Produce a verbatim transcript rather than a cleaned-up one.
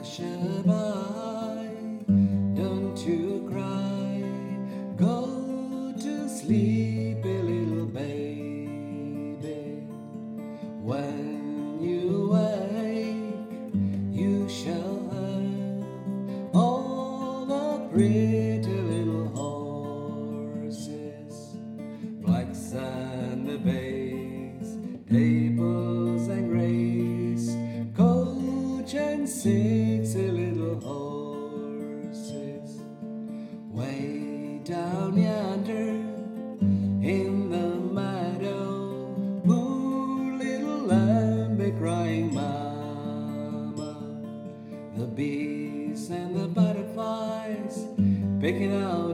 Lullaby, don't you cry, go to sleep, a little baby. When you wake, you shall have all the pretty little horses, blacks and the bays, apples and grays, coach and six little horses. Way down yonder in the meadow, poor little lamb be crying, mama. The bees and the butterflies picking out